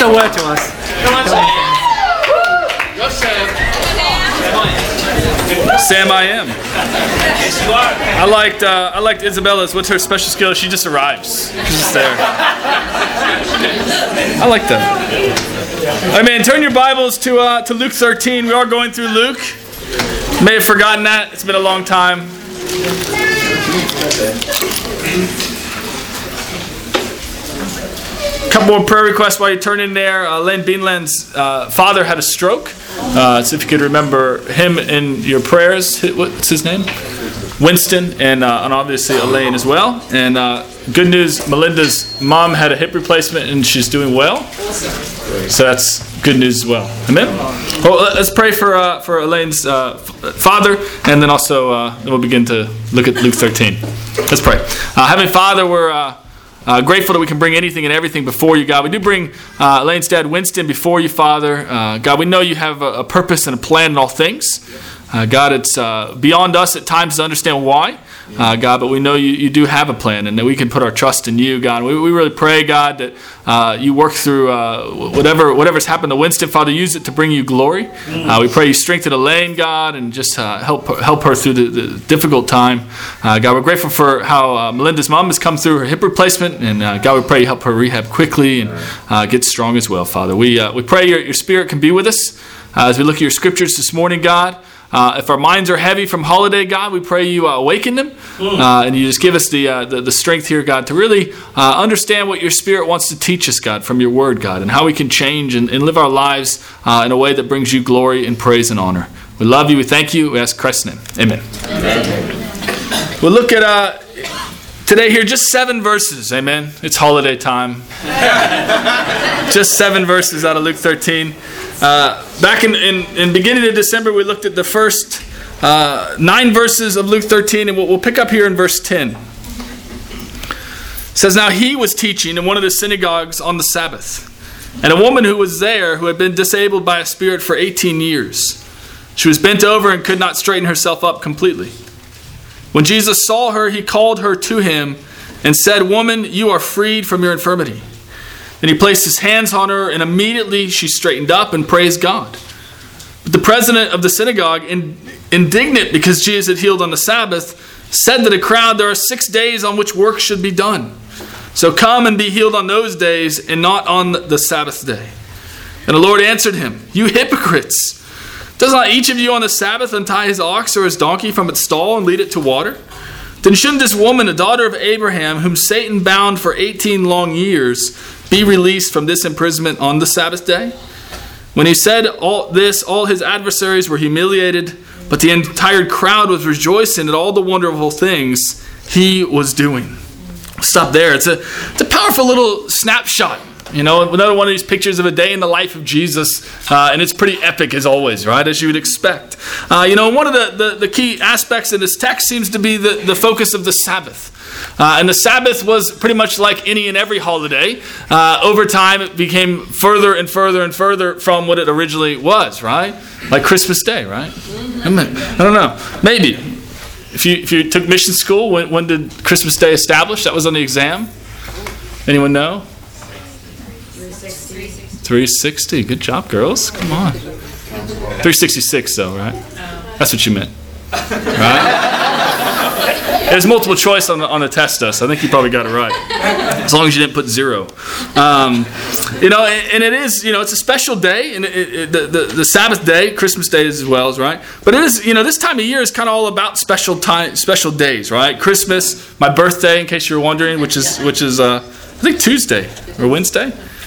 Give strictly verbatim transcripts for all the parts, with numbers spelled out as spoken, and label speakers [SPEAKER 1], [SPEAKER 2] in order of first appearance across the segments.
[SPEAKER 1] word to us.
[SPEAKER 2] Come on, Sam. Go, Sam.
[SPEAKER 3] Sam, I am.
[SPEAKER 2] Yes, you are.
[SPEAKER 3] I liked uh, I liked Isabella's. What's her special skill? She just arrives. She's just there. I like that. All right, man. Turn your Bibles to uh, to Luke thirteen. We are going through Luke. May have forgotten that. It's been a long time. A couple more prayer requests while you turn in there. Uh, Len Beanland's uh, father had a stroke. Uh, so if you could remember him in your prayers. What's his name? Winston, and, uh, and obviously Elaine as well. And uh, good news, Melinda's mom had a hip replacement and she's doing well. So that's good news as well. Amen? Well, let's pray for uh, for Elaine's uh, father, and then also uh, then we'll begin to look at Luke thirteen. Let's pray. Uh, Heavenly Father, we're uh, uh, grateful that we can bring anything and everything before you, God. We do bring uh, Elaine's dad, Winston, before you, Father. Uh, God, we know you have a, a purpose and a plan in all things. Uh, God, it's uh, beyond us at times to understand why, uh, God, but we know you, you do have a plan and that we can put our trust in you, God. We, we really pray, God, that uh, you work through uh, whatever, whatever's happened to Winston, Father, use it to bring you glory. Uh, we pray you strengthen Elaine, God, and just uh, help, help her through the, the difficult time. Uh, God, we're grateful for how uh, Melinda's mom has come through her hip replacement, and uh, God, we pray you help her rehab quickly and uh, get strong as well, Father. We, uh, we pray your, your Spirit can be with us uh, as we look at your scriptures this morning, God. Uh, if our minds are heavy from holiday, God, we pray you uh, awaken them. Uh, and you just give us the, uh, the the strength here, God, to really uh, understand what your Spirit wants to teach us, God, from your word, God, and how we can change and, and live our lives uh, in a way that brings you glory and praise and honor. We love you. We thank you. We ask Christ's name. Amen. Amen. We'll look at uh, today here just seven verses. Amen. It's holiday time. Just seven verses out of Luke thirteen. Uh, back in, in, in beginning of December, we looked at the first uh, nine verses of Luke thirteen, and we'll, we'll pick up here in verse ten. It says, "Now he was teaching in one of the synagogues on the Sabbath, and a woman who was there who had been disabled by a spirit for eighteen years. She was bent over and could not straighten herself up completely. When Jesus saw her, he called her to him and said, 'Woman, you are freed from your infirmity.' And he placed his hands on her, and immediately she straightened up and praised God. But the president of the synagogue, indignant because Jesus had healed on the Sabbath, said to the crowd, 'There are six days on which work should be done. So come and be healed on those days and not on the Sabbath day.' And the Lord answered him, 'You hypocrites! Does not each of you on the Sabbath untie his ox or his donkey from its stall and lead it to water? Then shouldn't this woman, a daughter of Abraham, whom Satan bound for eighteen long years, be released from this imprisonment on the Sabbath day?' When he said all this, all his adversaries were humiliated, but the entire crowd was rejoicing at all the wonderful things he was doing." Stop there. It's a, it's a powerful little snapshot. You know, another one of these pictures of a day in the life of Jesus, uh, and it's pretty epic as always, right? As you would expect. Uh, you know, one of the, the, the key aspects of this text seems to be the, the focus of the Sabbath. Uh, and the Sabbath was pretty much like any and every holiday. Uh, over time, it became further and further and further from what it originally was, right? Like Christmas Day, right? I don't know. Maybe. If you if you took mission school, when, when did Christmas Day establish? That was on the exam. Anyone know? three sixty. Good job, girls. Come on. three sixty-six, though, right? That's what you meant. Right? There's multiple choice on the, on the test, though, so I think you probably got it right. As long as you didn't put zero. Um, you know, and, and it is, you know, it's a special day. And it, it, the, the, the Sabbath day, Christmas Day as well, is right? But it is, you know, this time of year is kind of all about special time, special days, right? Christmas, my birthday, in case you were wondering, which is, which is uh, I think Tuesday or Wednesday.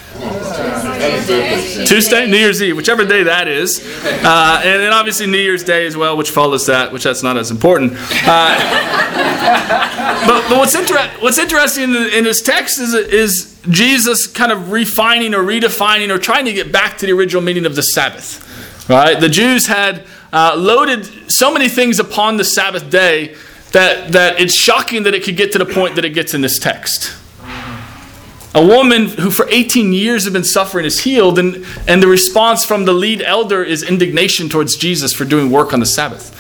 [SPEAKER 3] Tuesday, New Year's Eve, whichever day that is, uh, and then obviously New Year's Day as well, which follows that, which that's not as important. Uh, but, but what's inter- what's interesting in, the, in this text is is Jesus kind of refining or redefining or trying to get back to the original meaning of the Sabbath. Right? The Jews had uh, loaded so many things upon the Sabbath day that that it's shocking that it could get to the point that it gets in this text. A woman who for eighteen years had been suffering is healed, and, and the response from the lead elder is indignation towards Jesus for doing work on the Sabbath.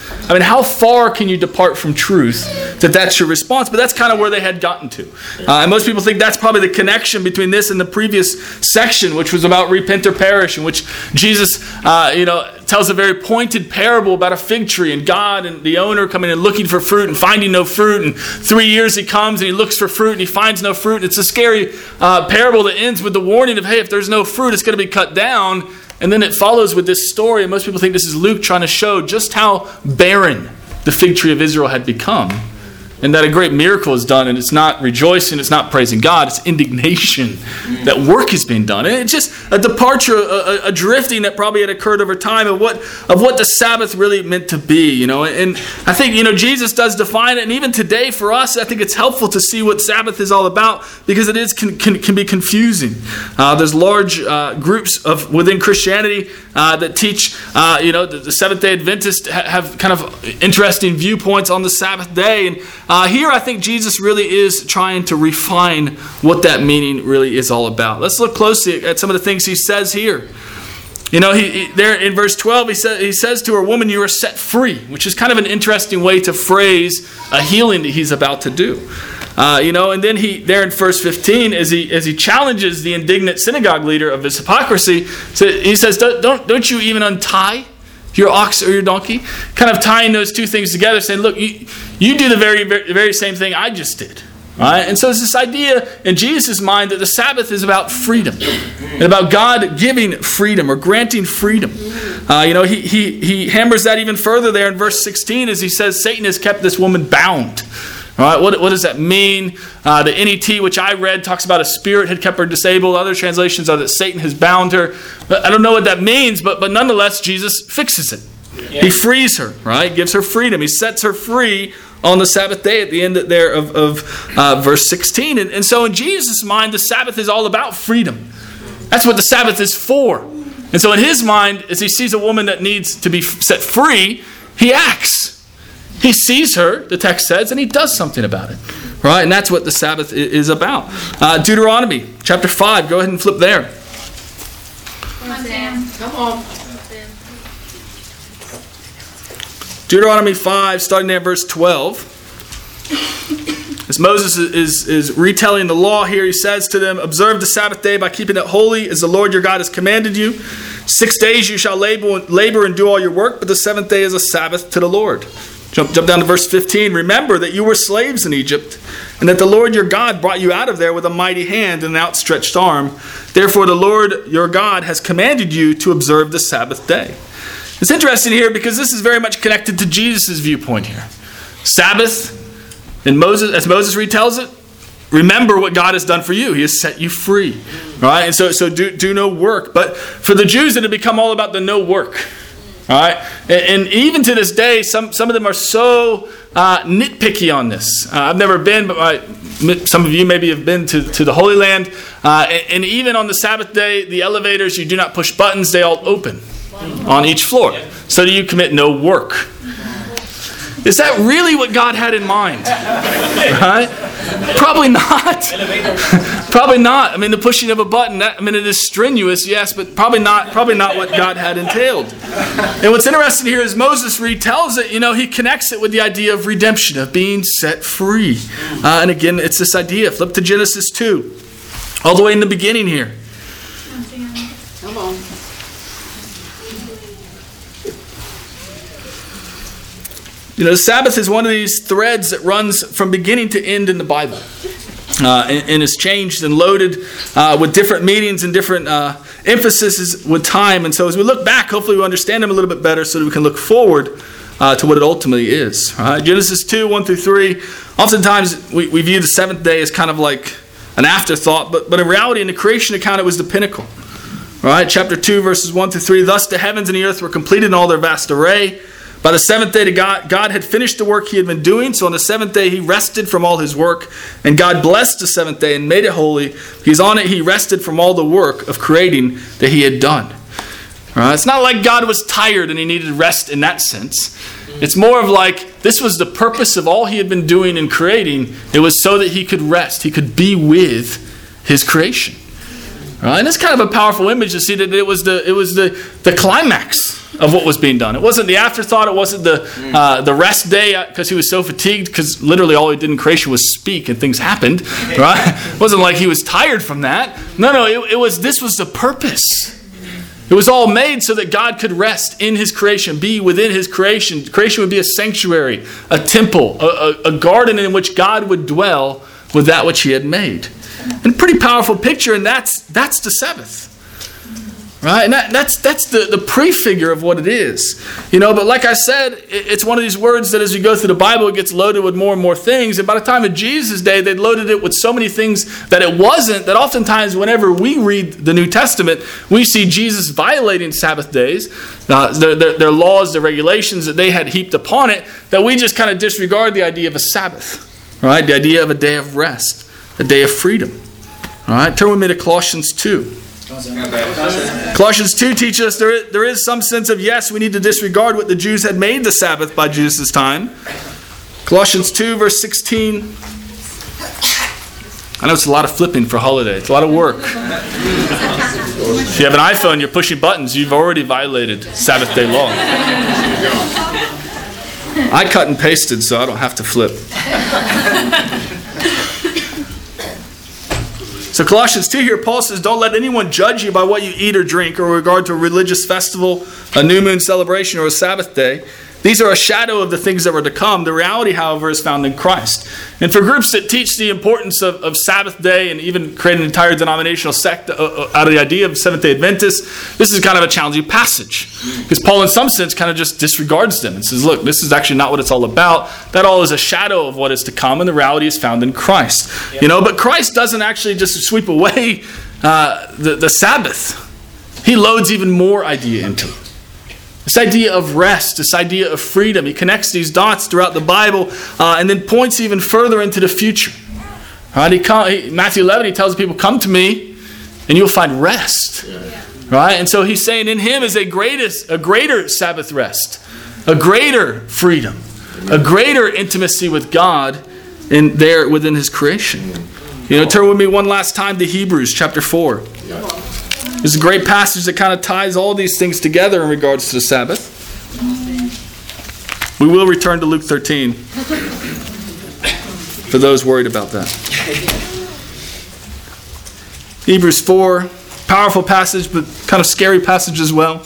[SPEAKER 3] I mean, how far can you depart from truth that that's your response? But that's kind of where they had gotten to. Uh, and most people think that's probably the connection between this and the previous section, which was about repent or perish, in which Jesus, uh, you know, tells a very pointed parable about a fig tree and God and the owner coming and looking for fruit and finding no fruit. And three years he comes and he looks for fruit and he finds no fruit. It's a scary uh, parable that ends with the warning of, hey, if there's no fruit, it's going to be cut down. And then it follows with this story. And most people think this is Luke trying to show just how barren the fig tree of Israel had become. And that a great miracle is done, and it's not rejoicing, it's not praising God, it's indignation that work is being done. And it's just a departure, a, a drifting that probably had occurred over time of what of what the Sabbath really meant to be, you know. And I think, you know, Jesus does define it, and even today for us, I think it's helpful to see what Sabbath is all about, because it is can, can, can be confusing. Uh, there's large uh, groups of within Christianity uh, that teach, uh, you know, the, the Seventh-day Adventists ha- have kind of interesting viewpoints on the Sabbath day. And Uh, here, I think Jesus really is trying to refine what that meaning really is all about. Let's look closely at some of the things he says here. You know, he, he there in verse twelve, he says he says to her, "Woman, you are set free," which is kind of an interesting way to phrase a healing that he's about to do. Uh, you know, and then he there in verse fifteen, as he as he challenges the indignant synagogue leader of his hypocrisy, so he says, "Don't don't, don't you even untie your ox or your donkey?" Kind of tying those two things together, saying, look, you, you do the very, very very same thing I just did. Right? And so it's this idea in Jesus' mind that the Sabbath is about freedom. And about God giving freedom or granting freedom. Uh, you know, he, he, he hammers that even further there in verse sixteen as he says, Satan has kept this woman bound. All right, what, what does that mean? Uh, the N E T, which I read, talks about a spirit had kept her disabled. Other translations are that Satan has bound her. But I don't know what that means, but, but nonetheless, Jesus fixes it. Yeah. He frees her, right? Gives her freedom. He sets her free on the Sabbath day at the end there of, of uh, verse sixteen. And, and so in Jesus' mind, the Sabbath is all about freedom. That's what the Sabbath is for. And so in his mind, as he sees a woman that needs to be set free, he acts. He sees her, the text says, and he does something about it. Right? And that's what the Sabbath is about. Uh, Deuteronomy chapter five. Go ahead and flip there.
[SPEAKER 1] Come on, Sam. Come on.
[SPEAKER 3] Deuteronomy five, starting there at verse twelve. As Moses is, is retelling the law here, he says to them, observe the Sabbath day by keeping it holy as the Lord your God has commanded you. Six days you shall labor, labor and do all your work, but the seventh day is a Sabbath to the Lord. Jump, jump down to verse fifteen. Remember that you were slaves in Egypt, and that the Lord your God brought you out of there with a mighty hand and an outstretched arm. Therefore the Lord your God has commanded you to observe the Sabbath day. It's interesting here because this is very much connected to Jesus' viewpoint here. Sabbath, and Moses, as Moses retells it, remember what God has done for you. He has set you free. Right? And so, so do, do no work. But for the Jews, it had become all about the no work. All right? And, and even to this day, some, some of them are so uh, nitpicky on this. Uh, I've never been, but I, some of you maybe have been to, to the Holy Land. Uh, and, and even on the Sabbath day, the elevators, you do not push buttons. They all open on each floor. So that you commit no work. Is that really what God had in mind? Right? Probably not. Probably not. I mean, the pushing of a button, that, I mean, it is strenuous, yes, but probably not probably not what God had entailed. And what's interesting here is Moses retells it, you know, he connects it with the idea of redemption, of being set free. Uh, and again, it's this idea. Flip to Genesis two. All the way in the beginning here.
[SPEAKER 1] Come on.
[SPEAKER 3] You know, the Sabbath is one of these threads that runs from beginning to end in the Bible. Uh, and, and is changed and loaded uh, with different meanings and different uh, emphases with time. And so as we look back, hopefully we understand them a little bit better so that we can look forward uh, to what it ultimately is. Right? Genesis two, one through three. Oftentimes we, we view the seventh day as kind of like an afterthought. But, but in reality, in the creation account, it was the pinnacle. Right? Chapter two, verses one through three. Thus the heavens and the earth were completed in all their vast array. By the seventh day, God, God had finished the work he had been doing. So on the seventh day, he rested from all his work. And God blessed the seventh day and made it holy. Because on it, he rested from all the work of creating that he had done. Right? It's not like God was tired and he needed rest in that sense. It's more of like, this was the purpose of all he had been doing and creating. It was so that he could rest. He could be with his creation. Right? And it's kind of a powerful image to see that it was the, it was the, the climax of what was being done. It wasn't the afterthought. It wasn't the uh, the rest day because he was so fatigued, because literally all he did in creation was speak and things happened. Right? It wasn't like he was tired from that. No, no. It, it was. This was the purpose. It was all made so that God could rest in his creation, be within his creation. Creation would be a sanctuary, a temple, a, a, a garden in which God would dwell with that which he had made. And a pretty powerful picture, and that's that's the Sabbath. Right? And that, that's that's the, the prefigure of what it is. You know, but like I said, it, it's one of these words that as you go through the Bible, it gets loaded with more and more things. And by the time of Jesus' day, they loaded it with so many things that it wasn't, that oftentimes whenever we read the New Testament, we see Jesus violating Sabbath days, uh, their, their, their laws, their regulations that they had heaped upon it, that we just kind of disregard the idea of a Sabbath. Right? The idea of a day of rest, a day of freedom. All right? Turn with me to Colossians two. Colossians two teaches us there is, there is some sense of, yes, we need to disregard what the Jews had made the Sabbath by Jesus' time. Colossians two, verse sixteen. I know it's a lot of flipping for holiday. It's a lot of work. If you have an iPhone, you're pushing buttons. You've already violated Sabbath day law. I cut and pasted, so I don't have to flip. So Colossians two here, Paul says, don't let anyone judge you by what you eat or drink, or in regard to a religious festival, a new moon celebration, or a Sabbath day. These are a shadow of the things that were to come. The reality, however, is found in Christ. And for groups that teach the importance of, of Sabbath day and even create an entire denominational sect out of the idea of Seventh-day Adventists, this is kind of a challenging passage. Because Paul, in some sense, kind of just disregards them and says, look, this is actually not what it's all about. That all is a shadow of what is to come, and the reality is found in Christ. Yep. You know, but Christ doesn't actually just sweep away uh, the, the Sabbath. He loads even more idea into it. This idea of rest, this idea of freedom. He connects these dots throughout the Bible uh, and then points even further into the future. Right? He come, he, Matthew eleven, he tells people, come to me and you'll find rest. Yeah. Right? And so he's saying in him is a greatest, a greater Sabbath rest, a greater freedom, a greater intimacy with God in there within his creation. You know, turn with me one last time to Hebrews chapter four. This is a great passage that kind of ties all these things together in regards to the Sabbath. We will return to Luke thirteen for those worried about that. Hebrews four, powerful passage, but kind of scary passage as well.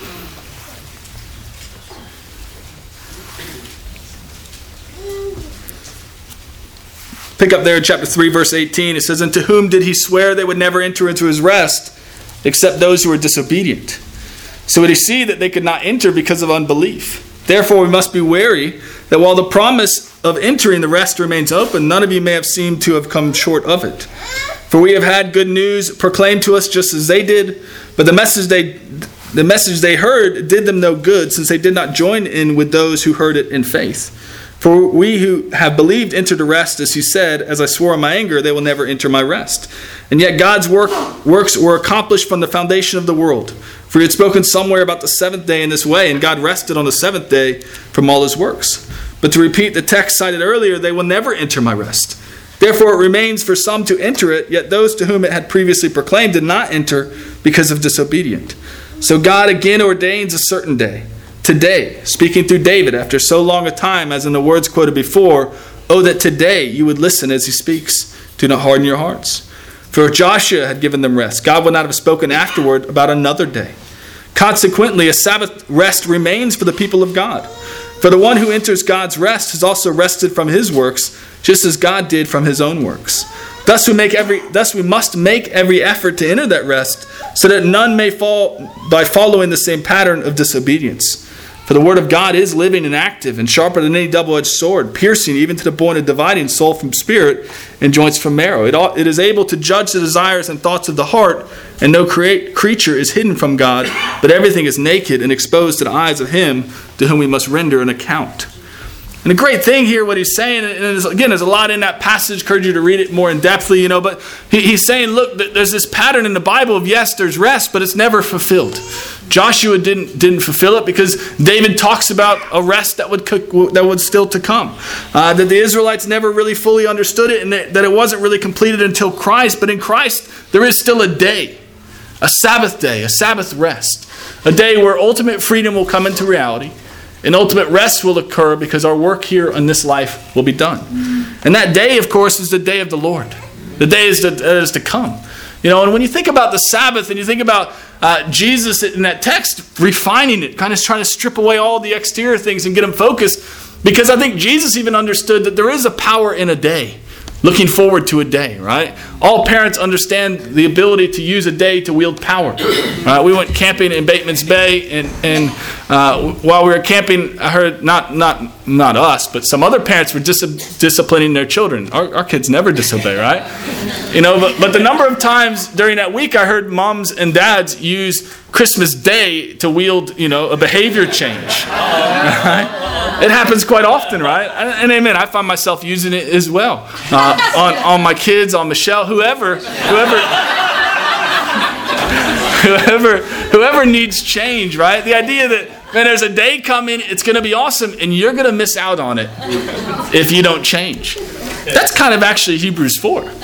[SPEAKER 3] Pick up there in chapter three, verse eighteen. It says, and to whom did he swear they would never enter into his rest, except those who were disobedient? So would he see that they could not enter because of unbelief? Therefore we must be wary that while the promise of entering the rest remains open, none of you may have seemed to have come short of it. For we have had good news proclaimed to us just as they did, but the message they the message they heard did them no good, since they did not join in with those who heard it in faith. For we who have believed enter the rest, as he said, as I swore in my anger, they will never enter my rest. And yet God's work, works were accomplished from the foundation of the world. For he had spoken somewhere about the seventh day in this way, and God rested on the seventh day from all his works. But to repeat the text cited earlier, they will never enter my rest. Therefore it remains for some to enter it, yet those to whom it had previously proclaimed did not enter because of disobedience. So God again ordains a certain day, today, speaking through David after so long a time, as in the words quoted before, oh, that today you would listen as he speaks. Do not harden your hearts. For if Joshua had given them rest, God would not have spoken afterward about another day. Consequently, a Sabbath rest remains for the people of God. For the one who enters God's rest has also rested from his works, just as God did from his own works. Thus we make every thus we must make every effort to enter that rest, so that none may fall by following the same pattern of disobedience. For the word of God is living and active, and sharper than any double-edged sword, piercing even to the point of dividing soul from spirit and joints from marrow. It, ought, it is able to judge the desires and thoughts of the heart, and no create, creature is hidden from God, but everything is naked and exposed to the eyes of him to whom we must render an account. And the great thing here, what he's saying, and there's, again, there's a lot in that passage. I encourage you to read it more in depthly, you know, but he, he's saying, look, there's this pattern in the Bible of, yes, there's rest, but it's never fulfilled. Joshua didn't didn't fulfill it because David talks about a rest that would cook, that would still to come. Uh, that the Israelites never really fully understood it, and that, that it wasn't really completed until Christ. But in Christ, there is still a day, A Sabbath day, a Sabbath rest. A day where ultimate freedom will come into reality. And ultimate rest will occur because our work here in this life will be done. And that day, of course, is the day of the Lord. The day is to, that is to come. You know, and when you think about the Sabbath and you think about uh, Jesus in that text, refining it, kind of trying to strip away all the exterior things and get them focused, because I think Jesus even understood that there is a power in a day. Looking forward to a day, right? All parents understand the ability to use a day to wield power. Uh, we went camping in Bateman's Bay, and and uh, while we were camping, I heard not not not us, but some other parents were dis- disciplining their children. Our, our kids never disobey, right? You know, but, but the number of times during that week, I heard moms and dads use Christmas Day to wield, you know, a behavior change. Right? It happens quite often, right? And, and amen, I find myself using it as well. Uh, on, on my kids, on Michelle, whoever, whoever, whoever, whoever needs change, right? The idea that, man, there's a day coming, it's going to be awesome, and you're going to miss out on it if you don't change. That's kind of actually Hebrews four. Right?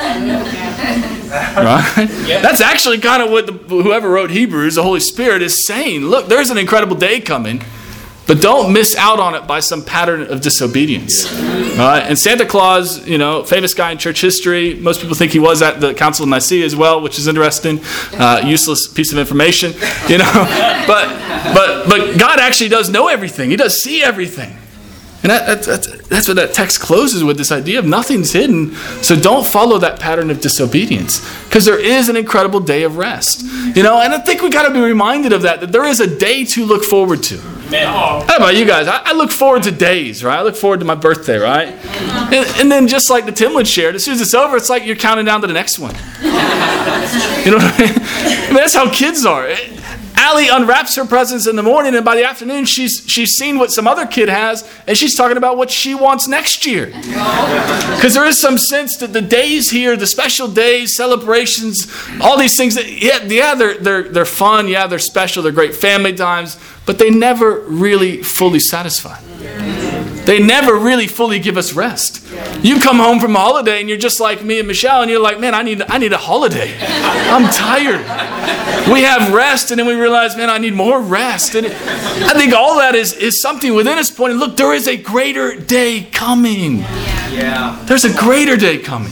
[SPEAKER 3] That's actually kind of what the, whoever wrote Hebrews, the Holy Spirit, is saying. Look, there's an incredible day coming. But don't miss out on it by some pattern of disobedience. Uh, and Santa Claus, you know, famous guy in church history. Most people think he was at the Council of Nicaea as well, which is interesting. Uh, useless piece of information, you know. But but but God actually does know everything. He does see everything. And that, that, that's, that's what that text closes with, this idea of nothing's hidden. So don't follow that pattern of disobedience. Because there is an incredible day of rest. You know, and I think we got to be reminded of that, that there is a day to look forward to. How about you guys? I, I look forward to days, right? I look forward to my birthday, right? And, and then just like the Timwood shared, as soon as it's over, it's like you're counting down to the next one. You know what I mean? I mean, that's how kids are. Allie unwraps her presents in the morning, and by the afternoon, she's she's seen what some other kid has, and she's talking about what she wants next year. Because there is some sense that the days here, the special days, celebrations, all these things, that, yeah, yeah, they're they're they're fun, yeah, they're special, they're great family times, but they never really fully satisfy. They never really fully give us rest. You come home from a holiday and you're just like me and Michelle, and you're like, man, I need I need a holiday. I'm tired. We have rest, and then we realize, man, I need more rest. And I think all that is, is something within us pointing, look, there is a greater day coming. Yeah. There's a greater day coming.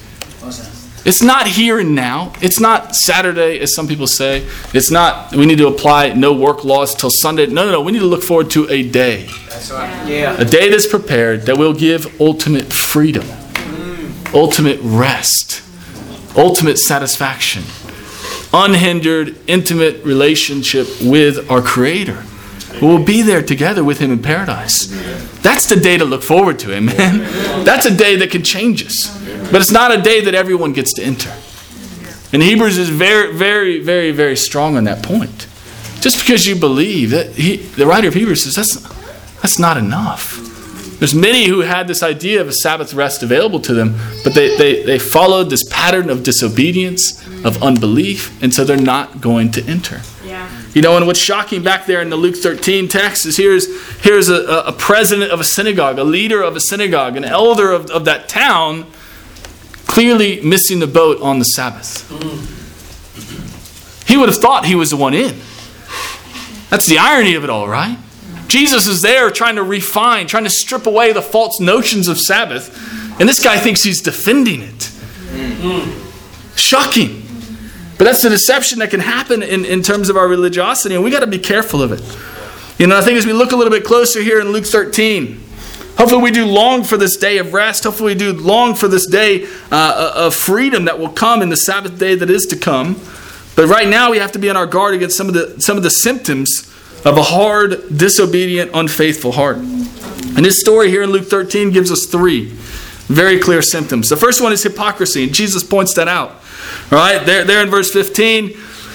[SPEAKER 3] It's not here and now. It's not Saturday, as some people say. It's not, we need to apply no work laws till Sunday. No, no, no. We need to look forward to a day. That's right. Yeah. A day that's prepared that will give ultimate freedom, mm. ultimate rest, ultimate satisfaction, unhindered, intimate relationship with our Creator. We'll be there together with Him in paradise. That's the day to look forward to, amen? That's a day that can change us. But it's not a day that everyone gets to enter. And Hebrews is very, very, very, very strong on that point. Just because you believe, that he, the writer of Hebrews says that's, that's not enough. There's many who had this idea of a Sabbath rest available to them, but they, they, they followed this pattern of disobedience, of unbelief, and so they're not going to enter. Yeah. You know, and what's shocking back there in the Luke thirteen text is here's, here's a, a president of a synagogue, a leader of a synagogue, an elder of, of that town, clearly missing the boat on the Sabbath. He would have thought he was the one in. That's the irony of it all, right? Jesus is there trying to refine, trying to strip away the false notions of Sabbath, and this guy thinks he's defending it. Shocking. But that's the deception that can happen in, in terms of our religiosity, and we got to be careful of it. You know, I think as we look a little bit closer here in Luke thirteen, hopefully we do long for this day of rest. Hopefully we do long for this day uh, of freedom that will come in the Sabbath day that is to come. But right now we have to be on our guard against some of the some of the symptoms of a hard, disobedient, unfaithful heart. And this story here in Luke thirteen gives us three very clear symptoms. The first one is hypocrisy, and Jesus points that out. All right, there, there in verse fifteen,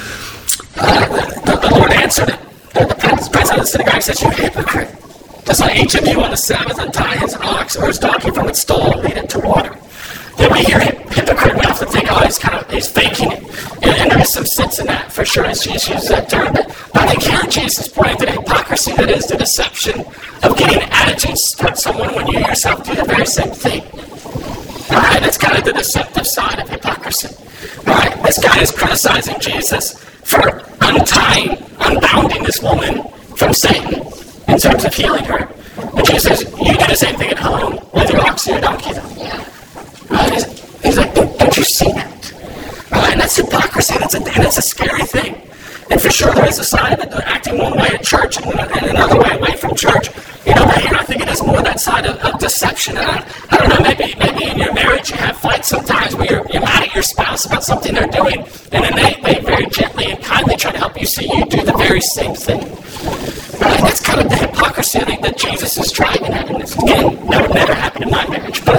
[SPEAKER 3] the Lord answered it. The president of the synagogue says, "You hypocrite! Does not each of you on the Sabbath untie his ox or his donkey from its stall and lead it to water?" Then we hear hypocrite, we often think, oh, he's kind of, he's faking it. And, and there is some sense in that, for sure, as Jesus used that term. But I think here Jesus is pointing to the hypocrisy that is the deception of getting attitudes towards someone when you yourself do the very same thing. All right, that's kind of the deceptive side of hypocrisy. All right, this guy is criticizing Jesus
[SPEAKER 4] for untying, unbounding this woman from Satan in terms of healing her. And Jesus says, you do the same thing at home with your ox or your donkey. Right? He's, he's like, don't, don't you see that? Right? And that's hypocrisy, that's a, and it's a scary thing. And for sure there is a side of it, they're acting one way at church and, and another way away from church. You know, but here I think it is more that side of, of deception. And I, I don't know, maybe maybe in your marriage you have fights sometimes where you're, you're mad at your spouse about something they're doing, and then they, they very gently and kindly try to help you see you do the very same thing. Right? That's kind of the hypocrisy I think that Jesus is driving at. And it's, again, that would never happen in my marriage, but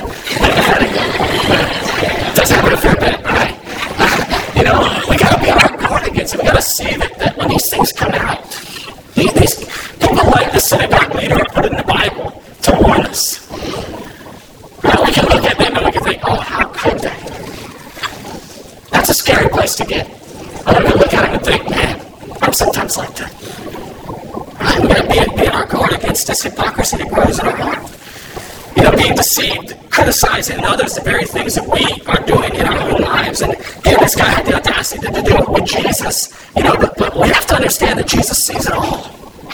[SPEAKER 4] it does happen a fair bit, right? You know, we gotta be on our guard against it. We gotta see that, that when these things come out, these, these people like the synagogue leader are put in the Bible to warn us. Right? We can look at them and we can think, oh, how could they? That's a scary place to get. Or we can look at them and think, man, I'm sometimes like that. Right? We gotta be, be on our guard against this hypocrisy that grows in our heart. You know, being deceived, criticizing others, the very things that we are doing in our own lives. And here this guy had the audacity to do it with Jesus. You know, but, but we have to understand that Jesus sees it all.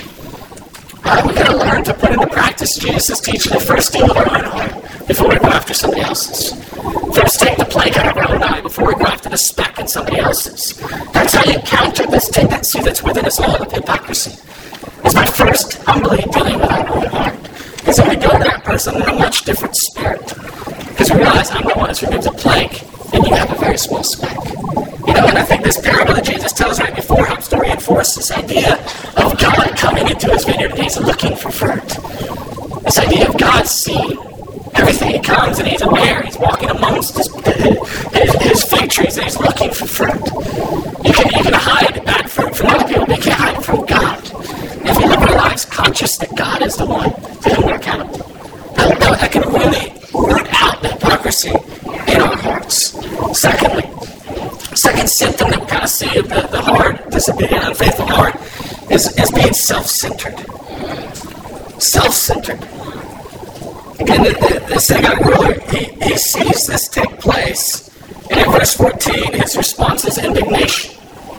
[SPEAKER 4] Right? We gotta learn to put into practice Jesus' teaching to first deal with our own heart before we go after somebody else's. First take the plank out of our own eye before we go after the speck in somebody else's. That's how you counter this tendency that's within us all of hypocrisy. It's by first humbly dealing with our own heart. Because then we go to that person in a much different spirit. Because we realize I'm the one who's removed the plank, and you have a very small speck. You know, and I think this parable that Jesus tells right before helps to reinforce this idea of God coming into his vineyard and he's looking for fruit. This idea of God seeing everything he comes and he's aware, he's walking amongst his, his, his fig trees and he's looking for fruit. You can, you can hide bad fruit from other people, but you can't hide it from God. If we live our lives conscious that God is the one to whom we're accountable, that, that, that can really root out the hypocrisy in our hearts. Secondly, second symptom that we kind of see of the, the hard, disobedient, unfaithful heart is, is being self-centered. Self-centered. Again, the, the, the synagogue ruler, he, he sees this take place, and in verse fourteen, his response is indignation.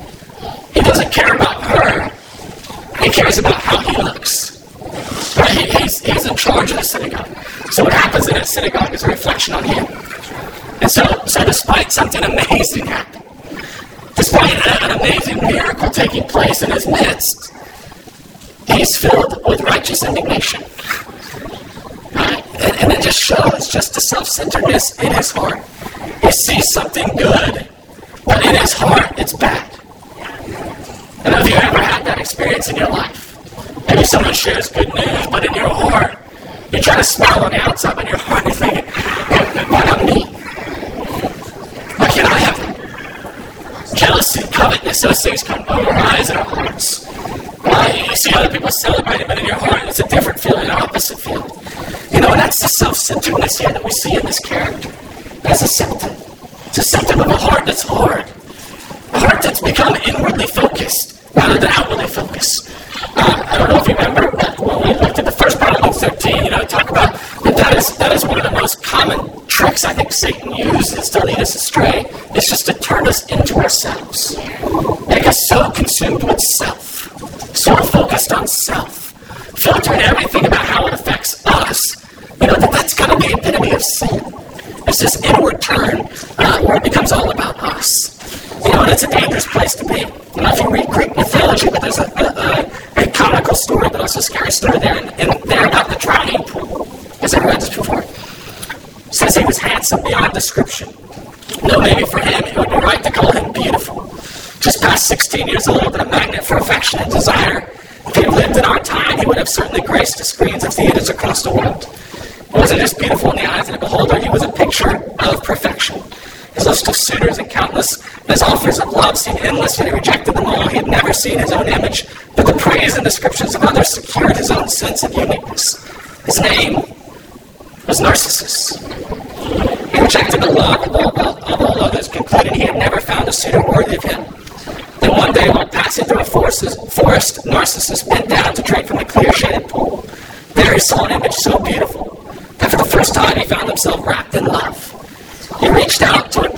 [SPEAKER 4] He doesn't care about her. He cares about how he looks. Right? He, he's, he's in charge of the synagogue. So what happens in a synagogue is a reflection on him. And so, so despite something amazing happening, despite an amazing miracle taking place in his midst, he's filled with righteous indignation. Right? And, and it just shows just the self-centeredness in his heart. He sees something good, but in his heart it's bad. And have you ever had that experience in your life? Maybe someone shares good news, but in your heart, you try to smile on the outside, but in your heart you're thinking, why not me? Why can't I have that? Jealousy, covetousness, those things come arise in our hearts. Why? You see other people celebrating, but in your heart it's a different feeling, an opposite feeling. You know, and that's the self-centeredness here that we see in this character. That's a symptom. It's a symptom of a heart that's hard. A heart that's become inwardly focused rather than outwardly focused. Uh, I don't know if you remember, but when we looked at the first part of Luke thirteen, you know, talk about that that is, that is one of the most common tricks I think Satan uses to lead us astray. It's just to turn us into ourselves. Make us so consumed with self, so focused on self, filtering everything about how it affects us. You know, that that's kind of the epitome of sin. It's this inward turn uh, where it becomes all about us. You know, and it's a dangerous place to be. I don't know if you read Greek mythology, but there's a, a, a, a comical story, but also a scary story there, and, and there about the drowning pool. Has anyone read this before? It says he was handsome beyond description. No, maybe for him, it would be right to call him beautiful. Just past sixteen years old and a magnet for affection and desire. If he had lived in our time, he would have certainly graced the screens of theaters across the world. He wasn't just beautiful in the eyes of the beholder, he was a picture of perfection. His list of suitors and countless, and his offers of love seemed endless, yet he rejected them all. He had never seen his own image, but the praise and descriptions of others secured his own sense of uniqueness. His name was Narcissus. He rejected the love of all, of all others, concluding he had never found a suitor worthy of him. Then one day, while passing through a forest, Narcissus bent down to drink from a clear-shaded pool. There he saw an image so beautiful that for the first time he found himself wrapped in love. He reached out to embrace this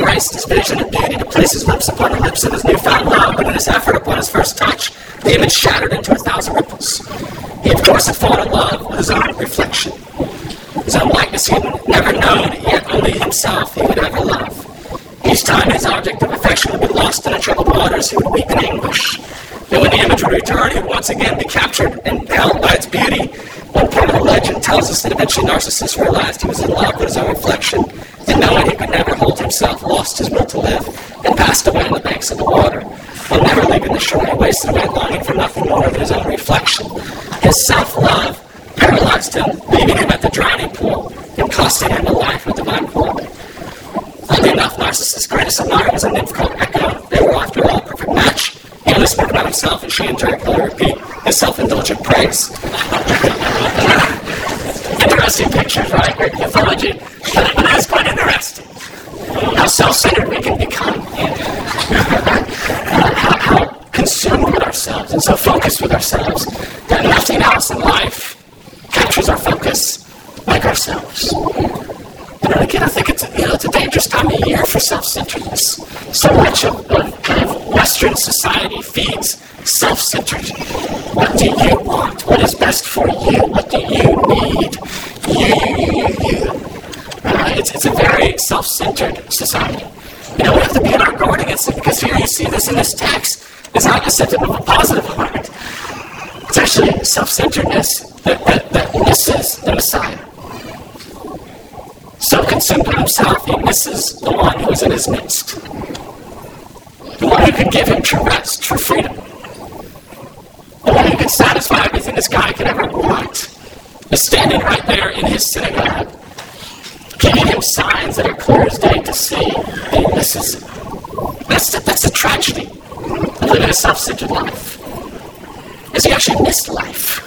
[SPEAKER 4] his vision of beauty to place his lips upon the lips of his newfound love, but in his effort upon his first touch, the image shattered into a thousand ripples. He, of course, had fallen in love with his own reflection. His own likeness he had never known, yet only himself he would ever love. Each time his object of affection would be lost in the troubled waters, he would weep in anguish. And when the image would return, he would once again be captured and held by its beauty. One part of the legend tells us that eventually Narcissus realized he was in love with his own reflection, and knowing he could never hold himself, lost his will to live, and passed away on the banks of the water. While never leaving the shore, he wasted away longing for nothing more than his own reflection. His self-love paralyzed him, leaving him at the drowning pool, and costing him a life with divine quality. Oddly enough, Narcissus' greatest admirer was a nymph called Echo. They were, after all, a perfect match. He only spoke about himself, and she in turn could only repeat his self-indulgent praise. Interesting pictures, right? Great mythology. But it is quite interesting how self-centered we can become. how, how consumed with ourselves and so focused with ourselves that nothing else in life captures our focus like ourselves. You know, again, I think it's, you know, it's a dangerous time of year for self-centeredness. So much of, of, of Western society feeds self-centered. What do you want? What is best for you? What do you need? You, you, you, you, you. Uh, it's, it's a very self-centered society. You know, we have to be on our guard against it, because here you see this in this text. It's not a sentiment of a positive heart. It's actually self-centeredness that, that, that misses the Messiah. So consumed with himself, he misses the one who is in his midst. The one who could give him true rest, true freedom. The one who could satisfy everything this guy could ever want is standing right there in his synagogue, giving him signs that are clear as day to see, and he misses it. That's the, that's the tragedy of living a self-centered life, is he actually missed life.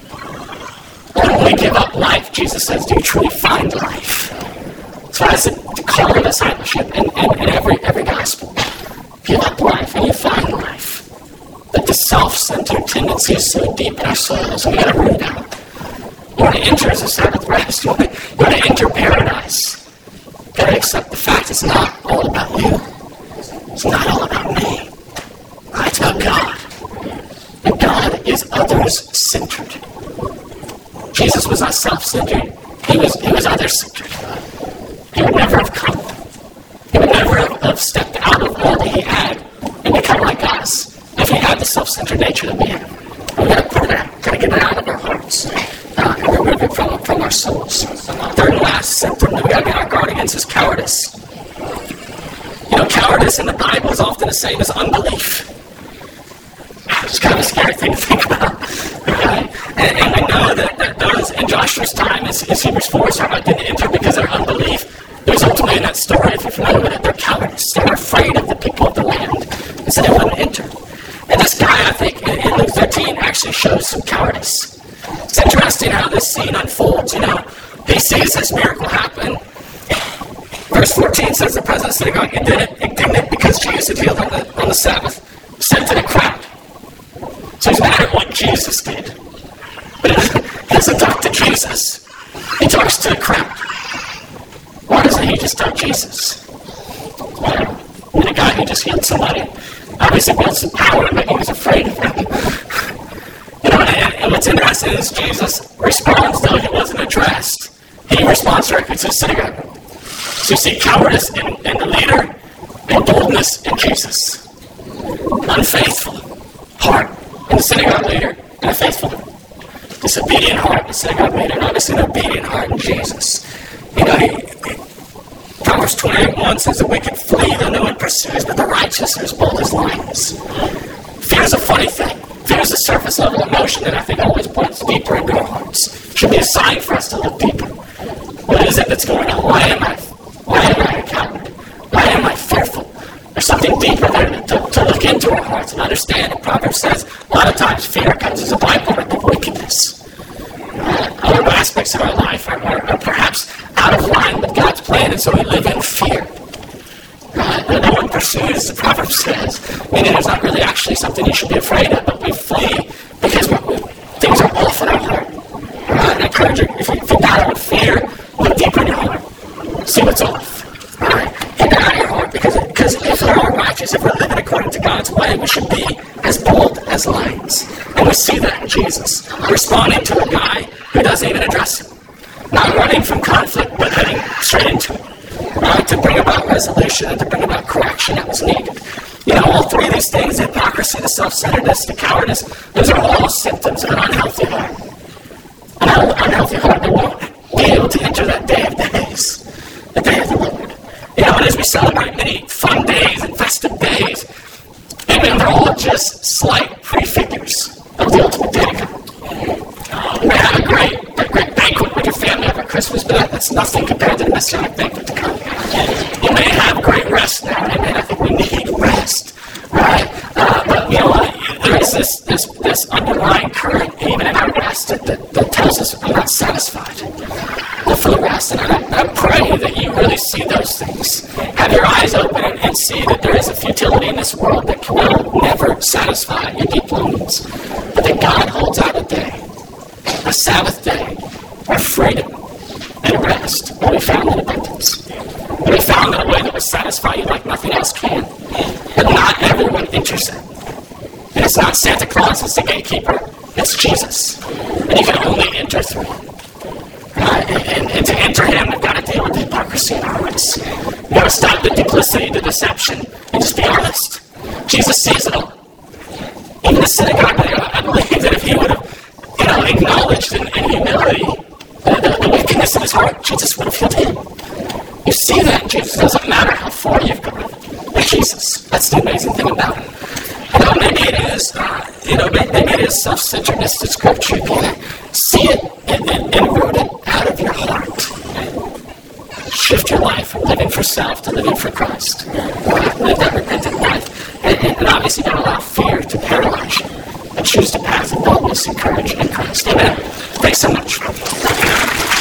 [SPEAKER 4] When we give up life, Jesus says, do you truly find life? So that's the call of discipleship in, in, in every, every gospel. Give up life and you find life. But the self-centered tendency is so deep in our souls, and we gotta root it out. You want to enter as a Sabbath rest. You want to, you want to enter paradise. You gotta accept the fact it's not all about you. It's not all about me. It's about God. And God is others-centered. Jesus was not self-centered. He was, he was others-centered. He would never have come. He would never have, have stepped out of all that he had and become like us if he had the self-centered nature that we have. We gotta put it out. We gotta get it out of our hearts uh, and remove it from, from our souls. Third and last symptom that we gotta be on our guard against is cowardice. You know, cowardice in the Bible is often the same as unbelief. It's kind of a scary thing to think about. Right? And, and we know that, that those in Joshua's time, as, as Hebrews four is talking about, didn't enter because of their unbelief. It was ultimately in that story, if you're familiar with it, their cowardice. They were afraid of the people of the land, and so they wouldn't enter. And this guy, I think, in, in Luke thirteen, actually shows some cowardice. It's interesting how this scene unfolds. You know, he sees this miracle happen. Verse fourteen says the president of the synagogue, indignant, indignant because Jesus had healed on the, on the Sabbath, said to the crowd. So he's mad at what Jesus did. But he doesn't talk to Jesus. He talks to the crowd. Why doesn't he just tell Jesus? Well, I mean, a guy who just healed somebody obviously built some power, but he was afraid of them. You know, and, and what's interesting is Jesus responds, though he wasn't addressed. He responds directly to the synagogue. So you see cowardice in, in the leader and boldness in Jesus. Unfaithful heart in the synagogue leader and a faithful heart. Disobedient heart in the synagogue leader and obviously an obedient heart in Jesus. You know, he, he, Proverbs twenty-eight one says the wicked flee though no one pursues, but the righteous are as bold as lions. Fear is a funny thing. Fear is a surface level emotion that I think always points deeper into our hearts. It should be a sign for us to look deeper. What is it that's going on? Why am I why am I a coward? Why am I fearful? There's something deeper there to, to look into our hearts and understand. And Proverbs says a lot of times fear comes as a byproduct of wickedness. Uh, other aspects of our life are, are, are perhaps out of line with God's plan, and so we live in fear. Uh, no one pursues, the Proverbs says, meaning there's not really actually something you should be afraid of, but we flee because we're, we, things are off in our heart. Uh, I encourage you, if you, if you battle with fear, look deeper in your heart. See what's off. All right? Get that out of your heart because it say we should be as bold as lions. And we see that in Jesus, responding to a guy who doesn't even address him. Not running from conflict, but heading straight into it. Right? To bring about resolution and to bring about correction that was needed. You know, all three of these things, the hypocrisy, the self-centeredness, the cowardice, those are all symptoms of an unhealthy heart. An unhealthy heart that won't be able to enter that day of days, the day of the Lord. You know, and as we celebrate many fun days and festive days, and they're all just slight prefigures of the ultimate day to come. You may have a great, a great banquet with your family over Christmas, but that's nothing compared to the Messianic banquet to come. You may have great rest now, and I think we need rest, right? Uh, but you know what? There is this, this, this underlying current, even in our rest, that, that, that tells us we're not satisfied. The full rest, and I, I pray that you really see those things. Have your eyes open and, and see that there is a futility in this world that will never satisfy your deep longings. But that God holds out a day, a Sabbath day, where freedom and rest will be found in abundance. Will be found in a way that will satisfy you like nothing else can. But not everyone enters it. And it's not Santa Claus as the gatekeeper, it's Jesus. And you can only enter through him. Right? And, and, and to enter him, we've got to deal with the hypocrisy in our hearts. We've got to stop the duplicity, the deception, and just be honest. Jesus sees it all. Even the synagogue there, I believe that if he would have, you know, acknowledged in, in humility the, the, the wickedness of his heart, Jesus would have healed him. You see that in Jesus. It doesn't matter how far you've gone with Jesus. That's the amazing thing about him. You know, maybe it is, uh, you know, maybe it is self-centeredness to Scripture. You gotta see it and, and, and root it out of your heart. Shift your life from living for self to living for Christ. Live that repentant life. And, and obviously don't allow fear to paralyze you. But choose the path of boldness and courage in Christ. Amen. Thanks so much.